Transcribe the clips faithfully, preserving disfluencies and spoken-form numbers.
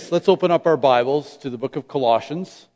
Let's open up our Bibles to the book of Colossians.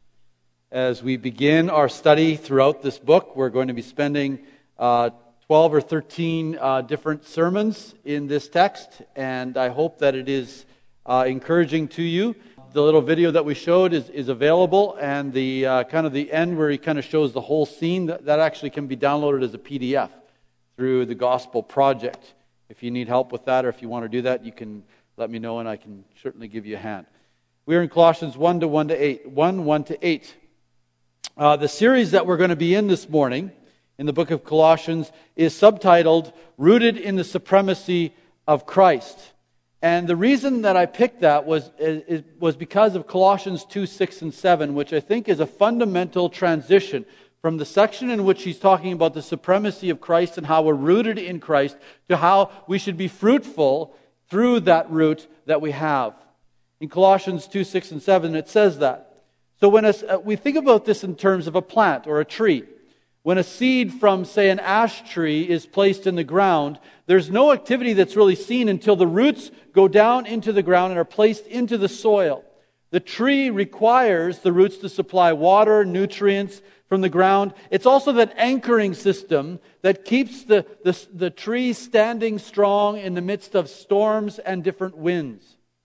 As we begin our study throughout this book, we're going to be spending uh, twelve or thirteen uh, different sermons in this text, and I hope that it is uh, encouraging to you. The little video that we showed is, is available, and the uh, kind of the end where he kind of shows the whole scene, that, that actually can be downloaded as a P D F through the Gospel Project. If you need help with that, or if you want to do that, you can let me know, and I can certainly give you a hand. We are in Colossians one to one to eight, one, one to eight. Uh, the series that we're going to be in this morning in the book of Colossians is subtitled "Rooted in the Supremacy of Christ." And the reason that I picked that was is, was because of Colossians two, six, and seven, which I think is a fundamental transition from the section in which he's talking about the supremacy of Christ and how we're rooted in Christ to how we should be fruitful through that root that we have. In Colossians two, six, and seven, it says that. So when a, we think about this in terms of a plant or a tree, when a seed from, say, an ash tree is placed in the ground, there's no activity that's really seen until the roots go down into the ground and are placed into the soil. The tree requires the roots to supply water, nutrients from the ground. It's also that anchoring system that keeps the, the, the tree standing strong in the midst of storms and different winds.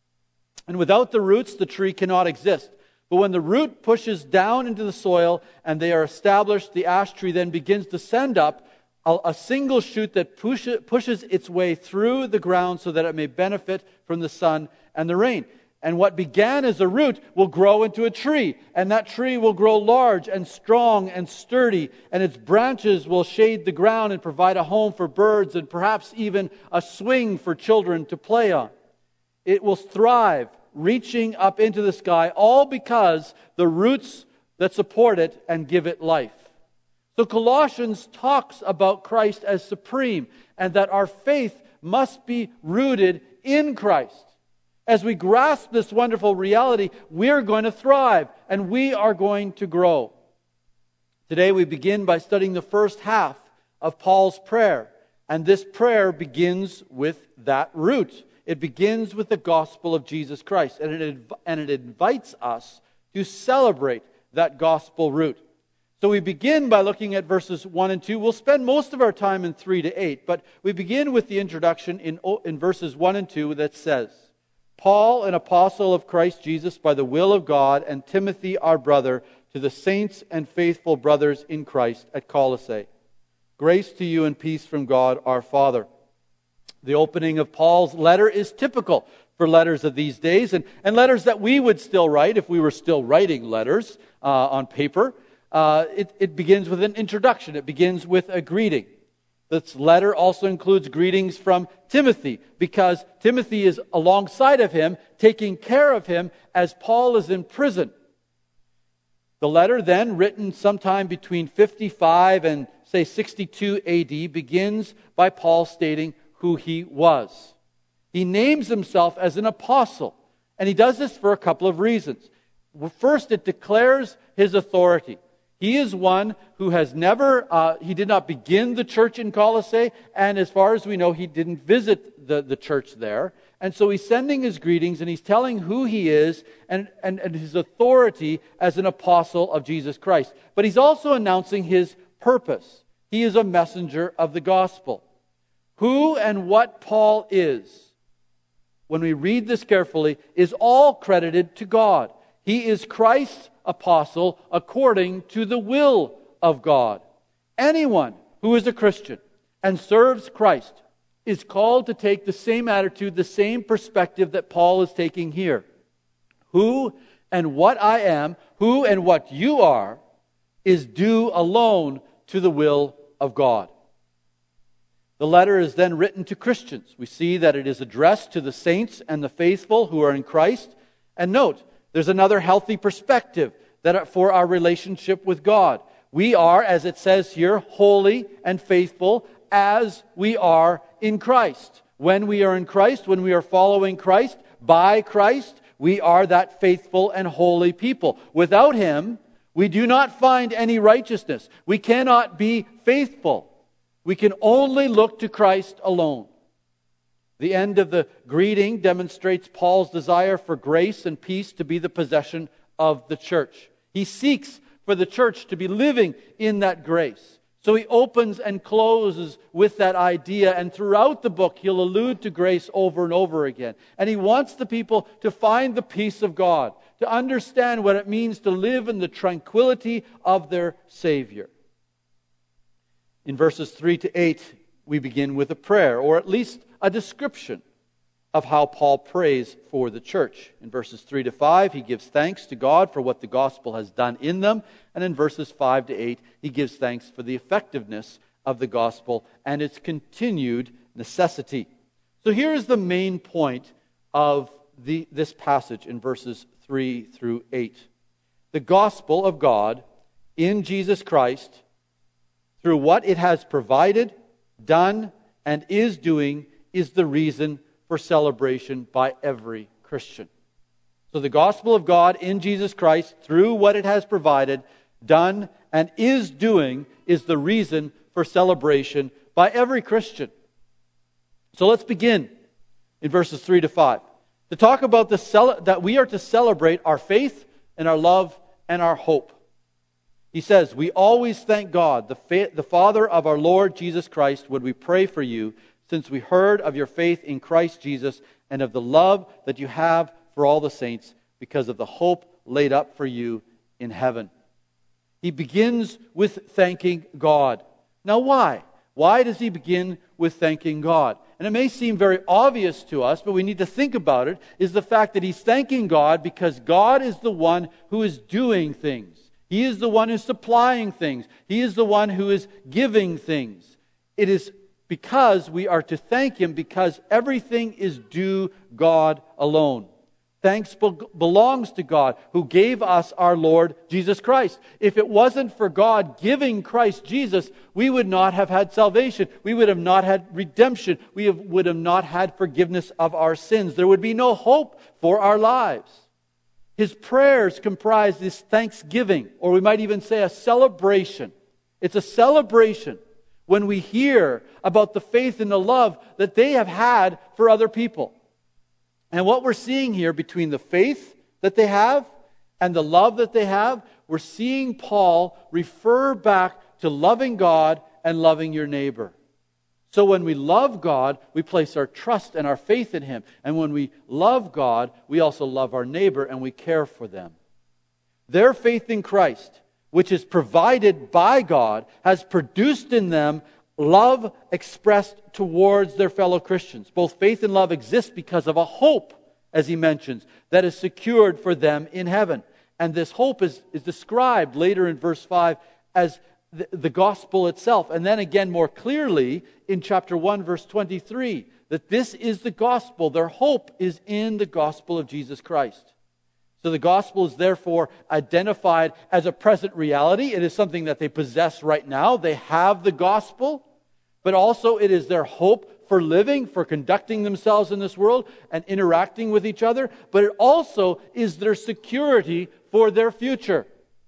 And without the roots, the tree cannot exist. But when the root pushes down into the soil and they are established, the ash tree then begins to send up a, a single shoot that push, pushes its way through the ground so that it may benefit from the sun and the rain. And what began as a root will grow into a tree. And that tree will grow large and strong and sturdy. And its branches will shade the ground and provide a home for birds and perhaps even a swing for children to play on. It will thrive, reaching up into the sky, all because the roots that support it and give it life. So Colossians talks about Christ as supreme, and that our faith must be rooted in Christ. As we grasp this wonderful reality, we're going to thrive, and we are going to grow. Today we begin by studying the first half of Paul's prayer, and this prayer begins with that root. It begins with the gospel of Jesus Christ, and it, and it invites us to celebrate that gospel root. So we begin by looking at verses one and two. We'll spend most of our time in three to eight, but we begin with the introduction in, in verses one and two that says, Paul, an apostle of Christ Jesus by the will of God, and Timothy, our brother, to the saints and faithful brothers in Christ at Colossae. Grace to you and peace from God our Father. The opening of Paul's letter is typical for letters of these days, and, and letters that we would still write if we were still writing letters uh, on paper. Uh, it, it begins with an introduction. It begins with a greeting. This letter also includes greetings from Timothy, because Timothy is alongside of him, taking care of him as Paul is in prison. The letter then, written sometime between fifty-five and, say, sixty-two A D, begins by Paul stating who he was. He names himself as an apostle, and he does this for a couple of reasons. First, it declares his authority. He is one who has never, uh, he did not begin the church in Colossae, and as far as we know, he didn't visit the, the church there. And so he's sending his greetings, and he's telling who he is and, and, and his authority as an apostle of Jesus Christ. But he's also announcing his purpose. He is a messenger of the gospel. Who and what Paul is, when we read this carefully, is all credited to God. He is Christ's apostle according to the will of God. Anyone who is a Christian and serves Christ is called to take the same attitude, the same perspective that Paul is taking here. Who and what I am, who and what you are, is due alone to the will of God. The letter is then written to Christians. We see that it is addressed to the saints and the faithful who are in Christ. And note, there's another healthy perspective that for our relationship with God. We are, as it says here, holy and faithful as we are in Christ. When we are in Christ, when we are following Christ, by Christ, we are that faithful and holy people. Without Him, we do not find any righteousness. We cannot be faithful. We can only look to Christ alone. The end of the greeting demonstrates Paul's desire for grace and peace to be the possession of the church. He seeks for the church to be living in that grace. So he opens and closes with that idea, and throughout the book he'll allude to grace over and over again. And he wants the people to find the peace of God, to understand what it means to live in the tranquility of their Savior. In verses three to eight, we begin with a prayer, or at least a description of how Paul prays for the church. In verses three to five, he gives thanks to God for what the gospel has done in them. And in verses five to eight, he gives thanks for the effectiveness of the gospel and its continued necessity. So here is the main point of the, this passage in verses three through eight. The gospel of God in Jesus Christ, through what it has provided, done, and is doing, is the reason for celebration by every Christian. So the gospel of God in Jesus Christ, through what it has provided, done, and is doing, is the reason for celebration by every Christian. So let's begin in verses three to five. To talk about the cel- that we are to celebrate our faith and our love and our hope. He says, "We always thank God, the, fa- the Father of our Lord Jesus Christ, when we pray for you, since we heard of your faith in Christ Jesus and of the love that you have for all the saints, because of the hope laid up for you in heaven." He begins with thanking God. Now why? Why does he begin with thanking God? And it may seem very obvious to us, but we need to think about it, is the fact that he's thanking God because God is the one who is doing things. He is the one who's supplying things. He is the one who is giving things. It is because we are to thank Him, because everything is due God alone. Thanks be- belongs to God who gave us our Lord Jesus Christ. If it wasn't for God giving Christ Jesus, we would not have had salvation. We would have not had redemption. We have, would have not had forgiveness of our sins. There would be no hope for our lives. His prayers comprise this thanksgiving, or we might even say a celebration. It's a celebration when we hear about the faith and the love that they have had for other people. And what we're seeing here between the faith that they have and the love that they have, we're seeing Paul refer back to loving God and loving your neighbor. So when we love God, we place our trust and our faith in Him. And when we love God, we also love our neighbor and we care for them. Their faith in Christ, which is provided by God, has produced in them love expressed towards their fellow Christians. Both faith and love exist because of a hope, as he mentions, that is secured for them in heaven. And this hope is, is described later in verse five as the, the gospel itself. And then again more clearly in chapter one, verse twenty-three, that this is the gospel. Their hope is in the gospel of Jesus Christ. So the gospel is therefore identified as a present reality. It is something that they possess right now. They have the gospel, but also it is their hope for living, for conducting themselves in this world and interacting with each other. But it also is their security for their future.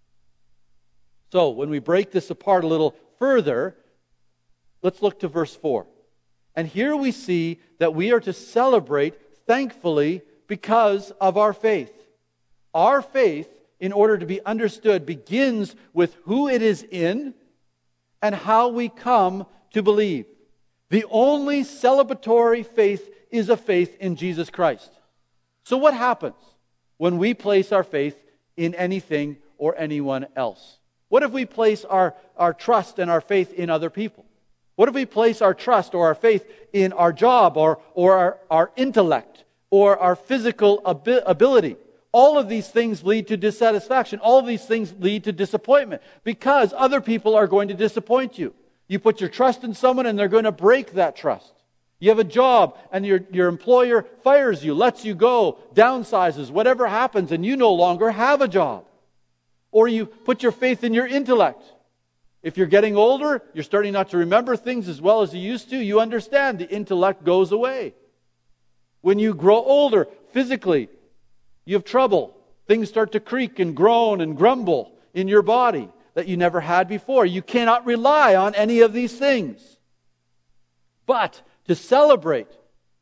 So when we break this apart a little further, let's look to verse four. And here we see that we are to celebrate thankfully because of our faith. Our faith, in order to be understood, begins with who it is in and how we come to believe. The only celebratory faith is a faith in Jesus Christ. So what happens when we place our faith in anything or anyone else? What if we place our, our trust and our faith in other people? What if we place our trust or our faith in our job or, or our, our intellect or our physical abi- ability? All of these things lead to dissatisfaction. All of these things lead to disappointment because other people are going to disappoint you. You put your trust in someone and they're going to break that trust. You have a job and your, your employer fires you, lets you go, downsizes, whatever happens, and you no longer have a job. Or you put your faith in your intellect. If you're getting older, you're starting not to remember things as well as you used to, you understand the intellect goes away. When you grow older physically, you have trouble. Things start to creak and groan and grumble in your body that you never had before. You cannot rely on any of these things. But to celebrate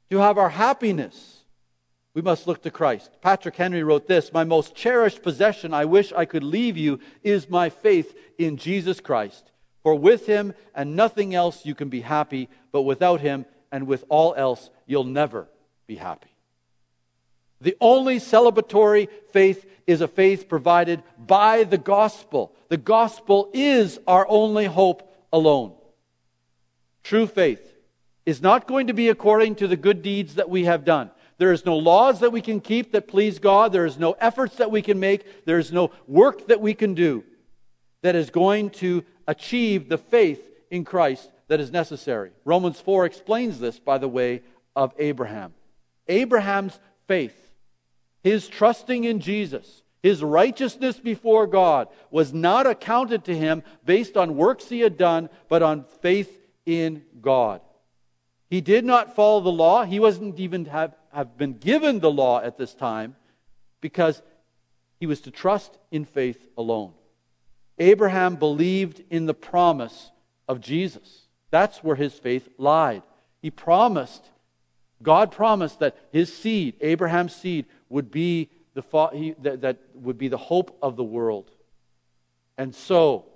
To have our happiness, we must look to Christ. Patrick Henry wrote this, "My most cherished possession, I wish I could leave you, is my faith in Jesus Christ. For with Him and nothing else you can be happy, but without Him and with all else you'll never be happy." The only celebratory faith is a faith provided by the gospel. The gospel is our only hope alone. True faith is not going to be according to the good deeds that we have done. There is no laws that we can keep that please God. There is no efforts that we can make. There is no work that we can do that is going to achieve the faith in Christ that is necessary. Romans four explains this by the way of Abraham. Abraham's faith, his trusting in Jesus, his righteousness before God was not accounted to him based on works he had done, but on faith in God. He did not follow the law. He wasn't even have, have been given the law at this time because he was to trust in faith alone. Abraham believed in the promise of Jesus. That's where his faith lied. He promised, God promised that his seed, Abraham's seed, would be the he, that, that would be the hope of the world. And so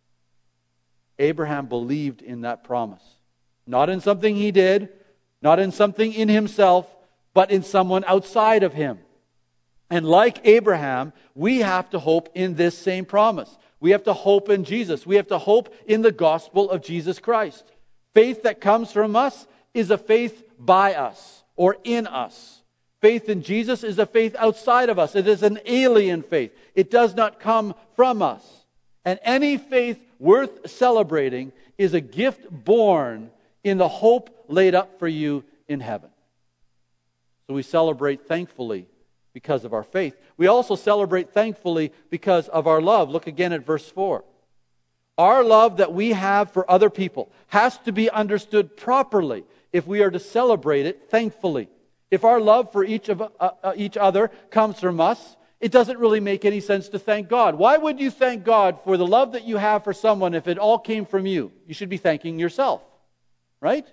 Abraham believed in that promise. Not in something he did, not in something in himself, but in someone outside of him. And like Abraham, we have to hope in this same promise. We have to hope in Jesus. We have to hope in the gospel of Jesus Christ. Faith that comes from us is a faith by us or in us. Faith in Jesus is a faith outside of us. It is an alien faith. It does not come from us. And any faith worth celebrating is a gift born in the hope laid up for you in heaven. So we celebrate thankfully because of our faith. We also celebrate thankfully because of our love. Look again at verse four. Our love that we have for other people has to be understood properly if we are to celebrate it thankfully. If our love for each of uh, uh, each other comes from us, it doesn't really make any sense to thank God. Why would you thank God for the love that you have for someone if it all came from you? You should be thanking yourself. Right?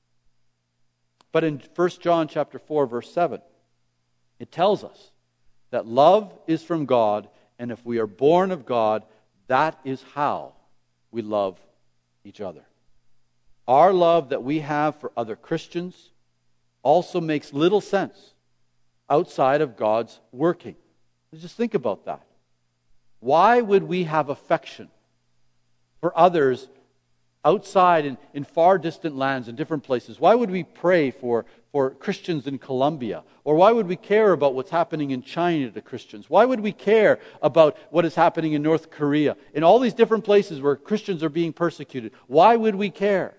But in First John chapter four, verse seven, it tells us that love is from God, and if we are born of God, that is how we love each other. Our love that we have for other Christians also makes little sense outside of God's working. Just think about that. Why would we have affection for others outside in, in far distant lands and different places? Why would we pray for, for Christians in Colombia? Or why would we care about what's happening in China to Christians? Why would we care about what is happening in North Korea? In all these different places where Christians are being persecuted. Why would we care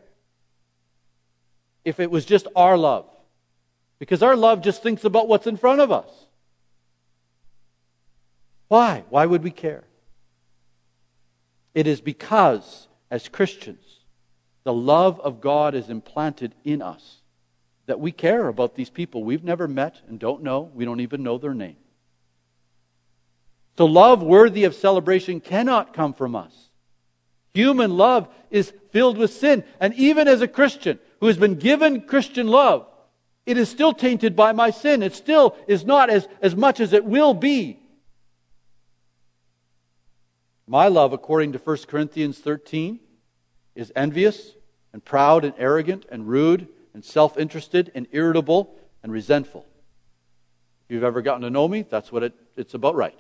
if it was just our love? Because our love just thinks about what's in front of us. Why? Why would we care? It is because, as Christians, the love of God is implanted in us, that we care about these people we've never met and don't know. We don't even know their name. So love worthy of celebration cannot come from us. Human love is filled with sin. And even as a Christian who has been given Christian love, it is still tainted by my sin. It still is not as, as much as it will be. My love, according to First Corinthians thirteen, is envious and proud and arrogant and rude and self-interested and irritable and resentful. If you've ever gotten to know me, that's what it, it's about right.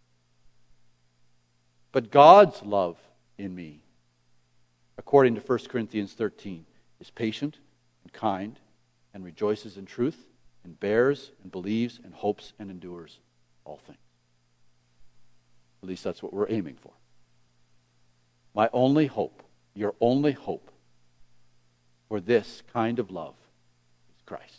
But God's love in me, according to First Corinthians thirteen, is patient and kind and rejoices in truth and bears and believes and hopes and endures all things. At least that's what we're aiming for. My only hope, your only hope for this kind of love is Christ.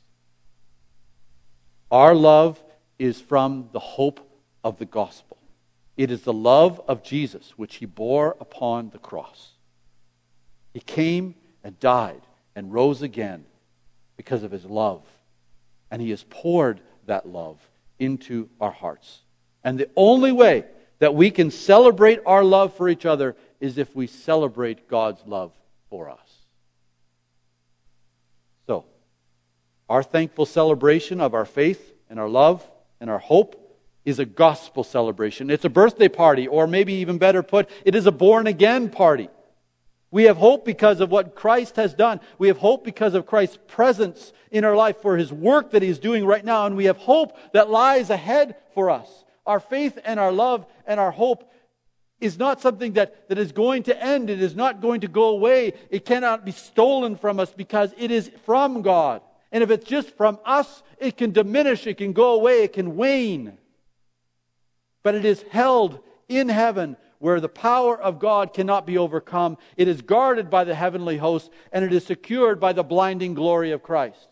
Our love is from the hope of the gospel. It is the love of Jesus which He bore upon the cross. He came and died and rose again because of His love. And He has poured that love into our hearts. And the only way that we can celebrate our love for each other is if we celebrate God's love for us. So, Our thankful celebration of our faith and our love and our hope is a gospel celebration. It's a birthday party, or maybe even better put, it is a born-again party. We have hope because of what Christ has done. We have hope because of Christ's presence in our life for His work that He's doing right now. And we have hope that lies ahead for us. Our faith and our love and our hope is not something that, that is going to end. It is not going to go away. It cannot be stolen from us because it is from God. And if it's just from us, it can diminish, it can go away, it can wane. But it is held in heaven, where the power of God cannot be overcome. It is guarded by the heavenly host, and it is secured by the blinding glory of Christ.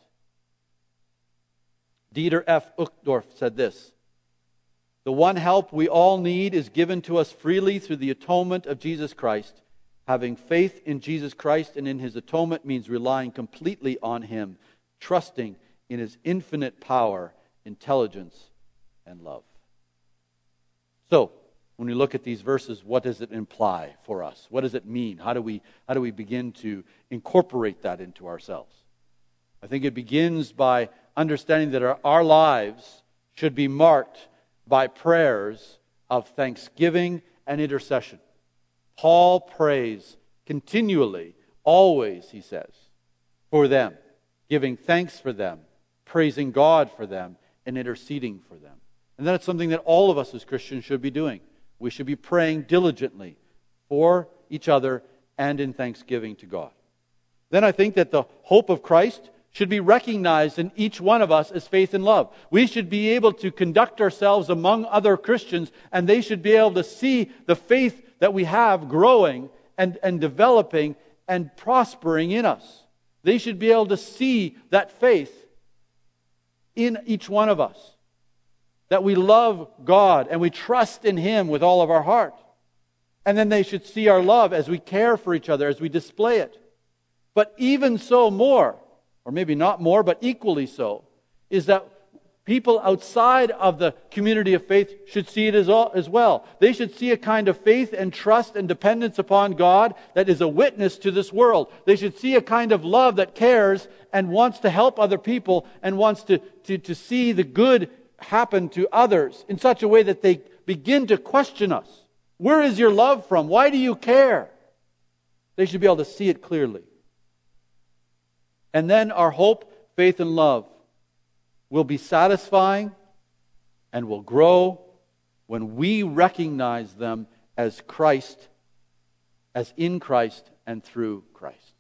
Dieter F. Uchtdorf said this: "The one help we all need is given to us freely through the atonement of Jesus Christ. Having faith in Jesus Christ and in His atonement means relying completely on Him, trusting in His infinite power, intelligence, and love." So, when we look at these verses, what does it imply for us? What does it mean? How do we, how do we begin to incorporate that into ourselves? I think it begins by understanding that our, our lives should be marked by prayers of thanksgiving and intercession. Paul prays continually, always, he says, for them, giving thanks for them, praising God for them, and interceding for them. And that's something that all of us as Christians should be doing. We should be praying diligently for each other and in thanksgiving to God. Then I think that the hope of Christ should be recognized in each one of us as faith and love. We should be able to conduct ourselves among other Christians, and they should be able to see the faith that we have growing and, and developing and prospering in us. They should be able to see that faith in each one of us. That we love God and we trust in Him with all of our heart. And then they should see our love as we care for each other, as we display it. But even so more, or maybe not more, but equally so, is that people outside of the community of faith should see it as well. They should see a kind of faith and trust and dependence upon God that is a witness to this world. They should see a kind of love that cares and wants to help other people and wants to, to, to see the good happen to others in such a way that they begin to question us. Where is your love from? Why do you care? They should be able to see it clearly. And then our hope, faith, and love will be satisfying and will grow when we recognize them as Christ, as in Christ and through Christ.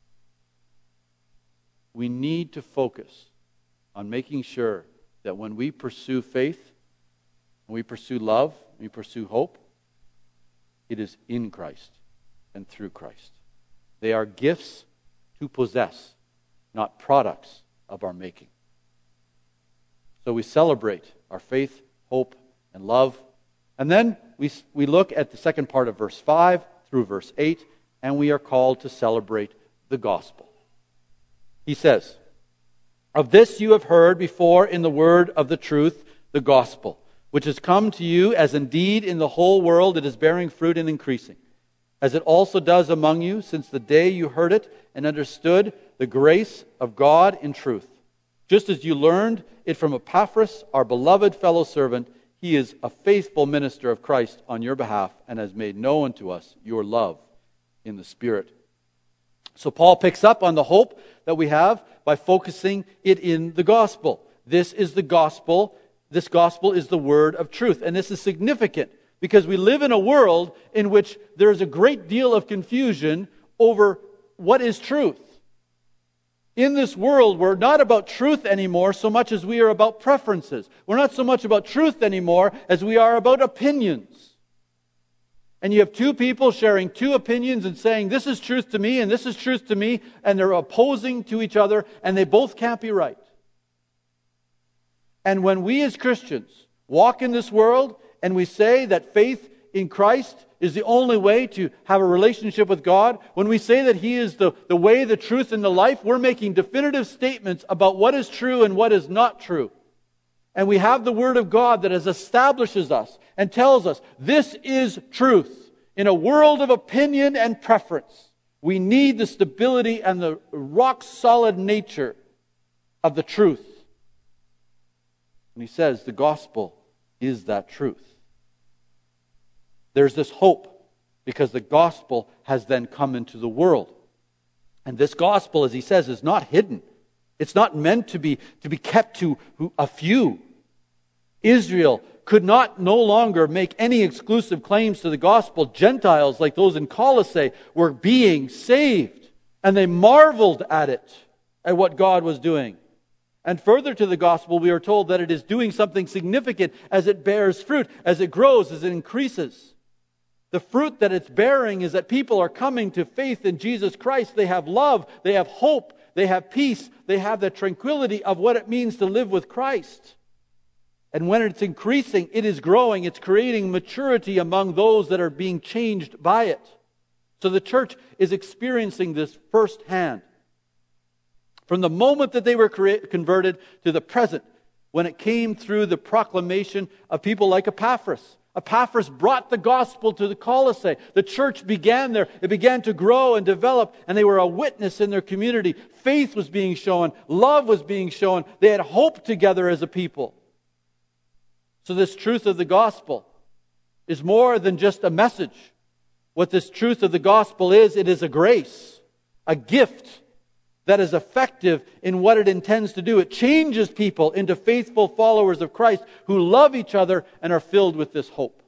We need to focus on making sure that when we pursue faith, when we pursue love, when we pursue hope, it is in Christ and through Christ. They are gifts to possess, not products of our making. So we celebrate our faith, hope, and love. And then we, we look at the second part of verse five through verse eight, and we are called to celebrate the gospel. He says, "Of this you have heard before in the word of the truth, the gospel, which has come to you, as indeed in the whole world it is bearing fruit and increasing, as it also does among you since the day you heard it and understood the grace of God in truth. Just as you learned it from Epaphras, our beloved fellow servant, he is a faithful minister of Christ on your behalf and has made known to us your love in the Spirit." So Paul picks up on the hope that we have by focusing it in the gospel. This is the gospel. This gospel is the word of truth. And this is significant because we live in a world in which there is a great deal of confusion over what is truth. In this world, we're not about truth anymore so much as we are about preferences. We're not so much about truth anymore as we are about opinions. And you have two people sharing two opinions and saying, this is truth to me and this is truth to me, and they're opposing to each other, and they both can't be right. And when we as Christians walk in this world and we say that faith in Christ is the only way to have a relationship with God, when we say that He is the, the way, the truth, and the life, we're making definitive statements about what is true and what is not true. And we have the Word of God that has establishes us and tells us this is truth. In a world of opinion and preference, we need the stability and the rock-solid nature of the truth. And he says the gospel is that truth. There's this hope because the gospel has then come into the world. And this gospel, as he says, is not hidden. It's not meant to be, to be kept to a few. Israel could not no longer make any exclusive claims to the gospel. Gentiles, like those in Colossae, were being saved. And they marveled at it, at what God was doing. And further to the gospel, we are told that it is doing something significant as it bears fruit, as it grows, as it increases. The fruit that it's bearing is that people are coming to faith in Jesus Christ. They have love, they have hope, they have peace, they have the tranquility of what it means to live with Christ. And when it's increasing, it is growing, it's creating maturity among those that are being changed by it. So the church is experiencing this firsthand. From the moment that they were converted to the present, when it came through the proclamation of people like Epaphras. Epaphras brought the gospel to the Colossae. The church began there. It began to grow and develop, and they were a witness in their community. Faith was being shown. Love was being shown. They had hope together as a people. So this truth of the gospel is more than just a message. What this truth of the gospel is, it is a grace, a gift that is effective in what it intends to do. It changes people into faithful followers of Christ who love each other and are filled with this hope.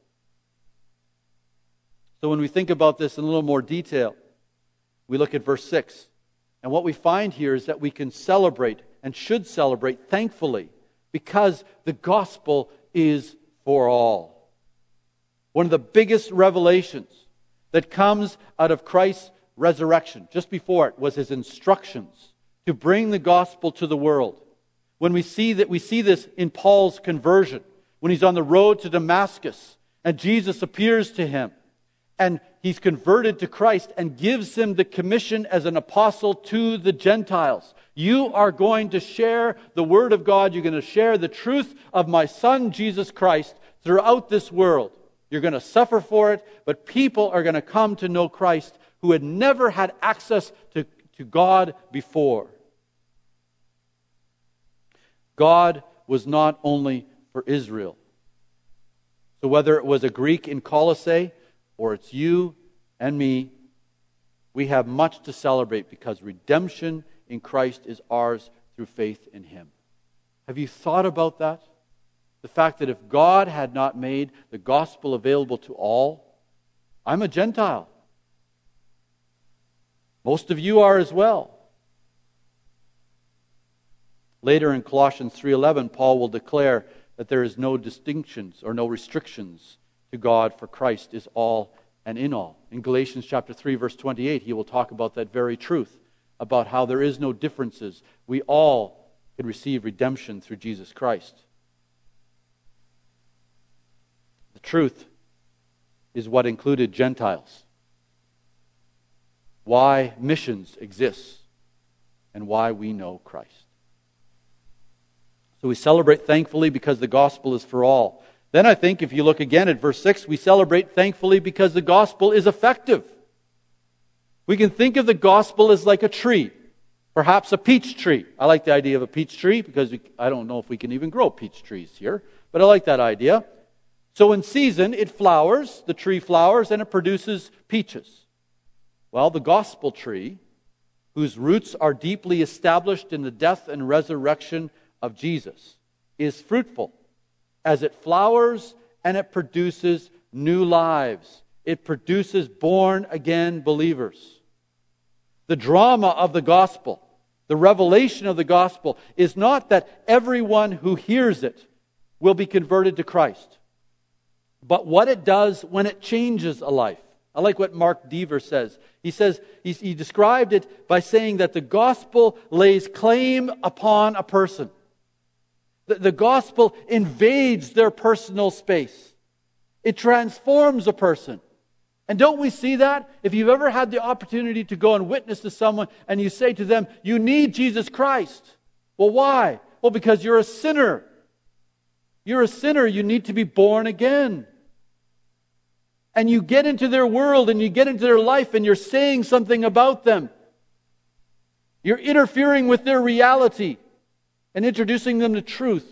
So when we think about this in a little more detail, we look at verse six. And what we find here is that we can celebrate and should celebrate thankfully because the gospel is for all. One of the biggest revelations that comes out of Christ's resurrection, just before it, was his instructions to bring the gospel to the world. When we see that, we see this in Paul's conversion, when he's on the road to Damascus, and Jesus appears to him, and he's converted to Christ and gives him the commission as an apostle to the Gentiles. You are going to share the word of God. You're going to share the truth of my Son, Jesus Christ, throughout this world. You're going to suffer for it, but people are going to come to know Christ who had never had access to, to God before. God was not only for Israel. So whether it was a Greek in Colossae or it's you and me, we have much to celebrate because redemption in Christ is ours through faith in Him. Have you thought about that? The fact that if God had not made the gospel available to all, I'm a Gentile. Most of you are as well. Later in Colossians three eleven, Paul will declare that there is no distinctions or no restrictions to God, for Christ is all and in all. In Galatians chapter three, verse twenty-eight, he will talk about that very truth, about how there is no differences. We all can receive redemption through Jesus Christ. The truth is what included Gentiles. Why missions exist and why we know Christ. So we celebrate thankfully because the gospel is for all. Then I think if you look again at verse six, we celebrate thankfully because the gospel is effective. We can think of the gospel as like a tree, perhaps a peach tree. I like the idea of a peach tree because we, I don't know if we can even grow peach trees here, but I like that idea. So in season, it flowers, the tree flowers, and it produces peaches. Well, the gospel tree, whose roots are deeply established in the death and resurrection of Jesus, is fruitful as it flowers and it produces new lives. It produces born-again believers. The drama of the gospel, the revelation of the gospel, is not that everyone who hears it will be converted to Christ, but what it does when it changes a life. I like what Mark Dever says. He says, he, he described it by saying that the gospel lays claim upon a person. The, the gospel invades their personal space. It transforms a person. And don't we see that? If you've ever had the opportunity to go and witness to someone and you say to them, you need Jesus Christ. Well, why? Well, because you're a sinner. You're a sinner. You need to be born again. And you get into their world and you get into their life and you're saying something about them. You're interfering with their reality. and introducing them to truth.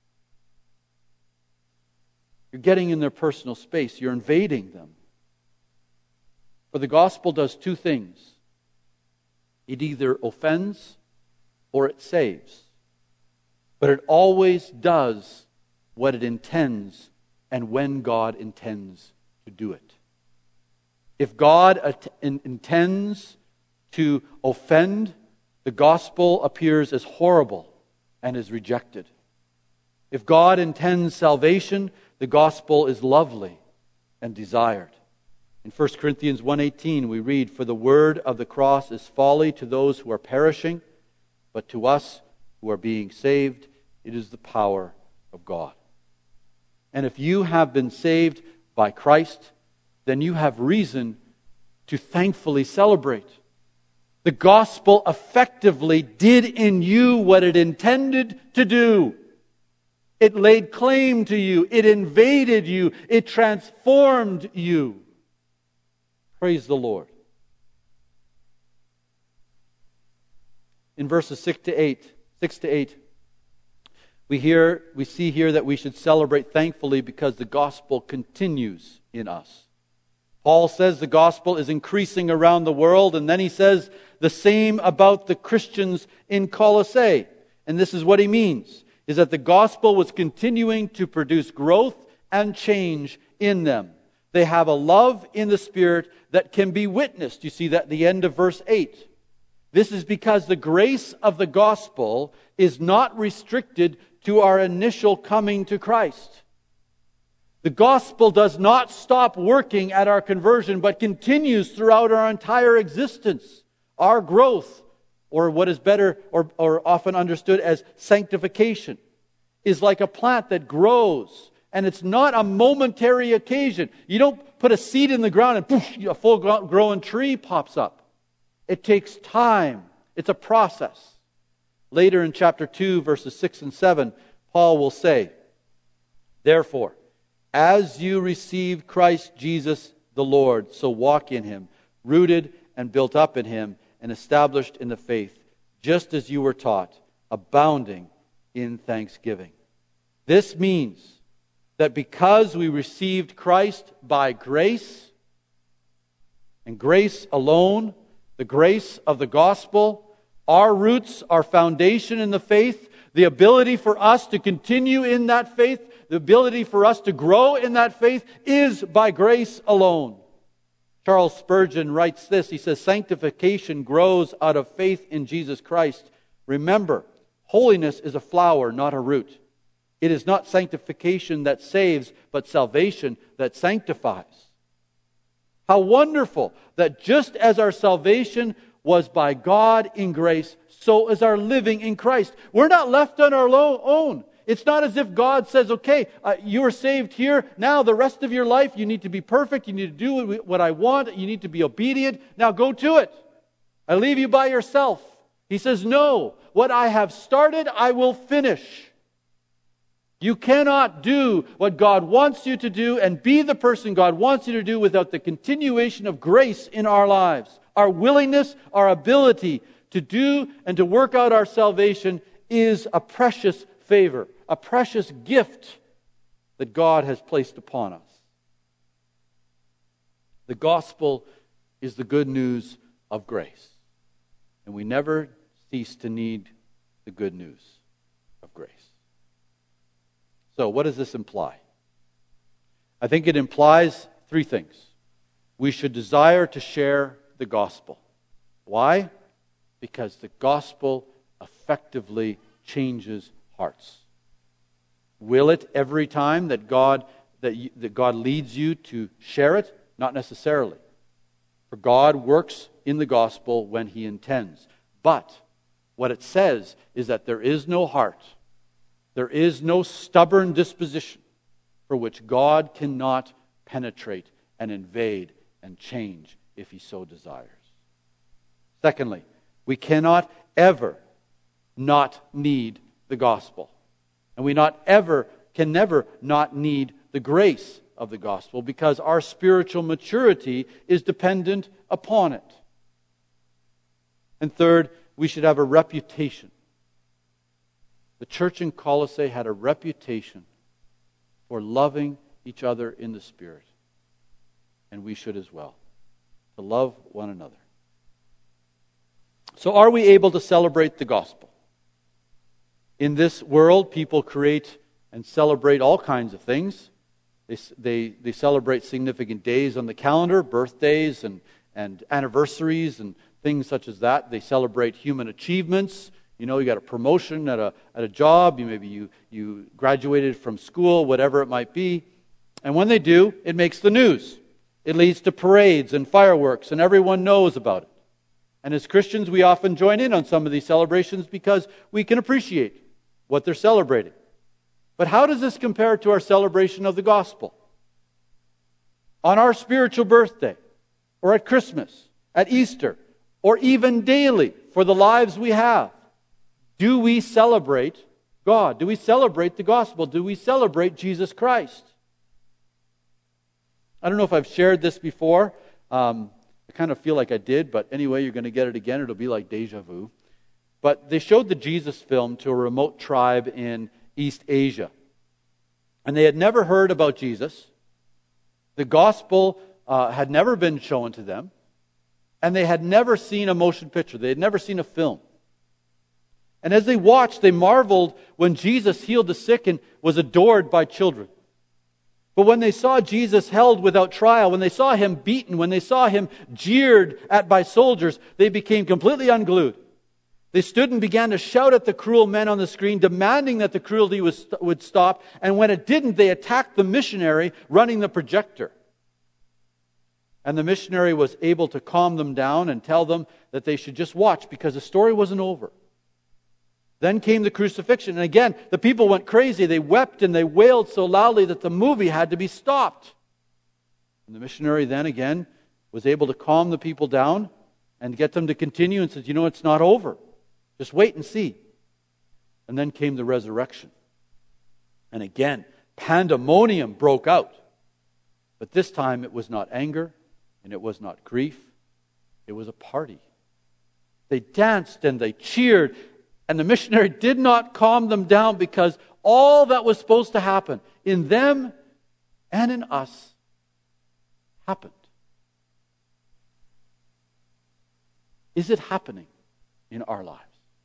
You're getting in their personal space. You're invading them. For the gospel does two things. It either offends or it saves. But it always does what it intends and when God intends to do it. If God at- in- intends to offend, the gospel appears as horrible and is rejected. If God intends salvation, the gospel is lovely and desired. In First Corinthians one eighteen we read, "For the word of the cross is folly to those who are perishing, but to us who are being saved, it is the power of God." And if you have been saved by Christ, then you have reason to thankfully celebrate. The gospel effectively did in you what it intended to do. It laid claim to you. It invaded you. It transformed you. Praise the Lord. In verses six to eight, six to eight, we hear, we see here that we should celebrate thankfully because the gospel continues in us. Paul says the gospel is increasing around the world, and then he says the same about the Christians in Colossae. And this is what he means, is that the gospel was continuing to produce growth and change in them. They have a love in the Spirit that can be witnessed. You see that at the end of verse eight. This is because the grace of the gospel is not restricted to our initial coming to Christ. The gospel does not stop working at our conversion, but continues throughout our entire existence. Our growth, or what is better or, or often understood as sanctification, is like a plant that grows. And it's not a momentary occasion. You don't put a seed in the ground and poof, a full-grown tree pops up. It takes time. It's a process. Later in chapter two, verses six and seven, Paul will say, "Therefore, as you received Christ Jesus the Lord, so walk in Him, rooted and built up in Him, and established in the faith, just as you were taught, abounding in thanksgiving." This means that because we received Christ by grace, and grace alone, the grace of the gospel, our roots, our foundation in the faith, the ability for us to continue in that faith, the ability for us to grow in that faith is by grace alone. Charles Spurgeon writes this. He says, "Sanctification grows out of faith in Jesus Christ. Remember, holiness is a flower, not a root. It is not sanctification that saves, but salvation that sanctifies." How wonderful that just as our salvation was by God in grace, so is our living in Christ. We're not left on our own. It's not as if God says, okay, uh, you are saved here. Now the rest of your life, you need to be perfect. You need to do what I want. You need to be obedient. Now go to it. I leave you by yourself. He says, no, what I have started, I will finish. You cannot do what God wants you to do and be the person God wants you to do without the continuation of grace in our lives. Our willingness, our ability to do and to work out our salvation is a precious favor, a precious gift that God has placed upon us. The gospel is the good news of grace, and we never cease to need the good news of grace. So, what does this imply? I think it implies three things. We should desire to share the gospel. Why? Because the gospel effectively changes hearts. Will it every time that God that, you, that God leads you to share it? Not necessarily. For God works in the gospel when He intends. But what it says is that there is no heart, there is no stubborn disposition for which God cannot penetrate and invade and change if He so desires. Secondly, we cannot ever not need the gospel. And we not ever can never not need the grace of the gospel because our spiritual maturity is dependent upon it. And third, we should have a reputation. The church in Colossae had a reputation for loving each other in the Spirit. And we should as well. To love one another. So are we able to celebrate the gospel? In this world, people create and celebrate all kinds of things. They, they, they celebrate significant days on the calendar, birthdays and, and anniversaries and things such as that. They celebrate human achievements. You know, you got a promotion at a at a job. You maybe you you graduated from school, whatever it might be. And when they do, it makes the news. It leads to parades and fireworks, and everyone knows about it. And as Christians, we often join in on some of these celebrations because we can appreciate what they're celebrating. But how does this compare to our celebration of the gospel? On our spiritual birthday, or at Christmas, at Easter, or even daily for the lives we have, do we celebrate God? Do we celebrate the gospel? Do we celebrate Jesus Christ? I don't know if I've shared this before. Um, I kind of feel like I did, but anyway, you're going to get it again. It'll be like deja vu. But they showed the Jesus film to a remote tribe in East Asia. And they had never heard about Jesus. The gospel uh, had never been shown to them. And they had never seen a motion picture. They had never seen a film. And as they watched, they marveled when Jesus healed the sick and was adored by children. But when they saw Jesus held without trial, when they saw him beaten, when they saw him jeered at by soldiers, they became completely unglued. They stood and began to shout at the cruel men on the screen, demanding that the cruelty was, would stop. And when it didn't, they attacked the missionary running the projector. And the missionary was able to calm them down and tell them that they should just watch because the story wasn't over. Then came the crucifixion. And again, the people went crazy. They wept and they wailed so loudly that the movie had to be stopped. And the missionary then again was able to calm the people down and get them to continue and said, you know, it's not over. Just wait and see. And then came the resurrection. And again, pandemonium broke out. But this time it was not anger and it was not grief. It was a party. They danced and they cheered. And the missionary did not calm them down because all that was supposed to happen in them and in us happened. Is it happening in our lives?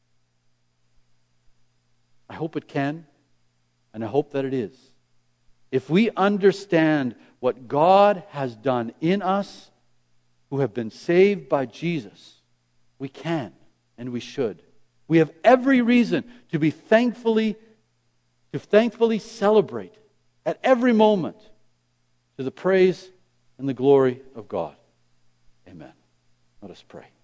I hope it can, and I hope that it is. If we understand what God has done in us who have been saved by Jesus, we can and we should. We have every reason to be thankfully, to thankfully celebrate at every moment to the praise and the glory of God. Amen. Let us pray.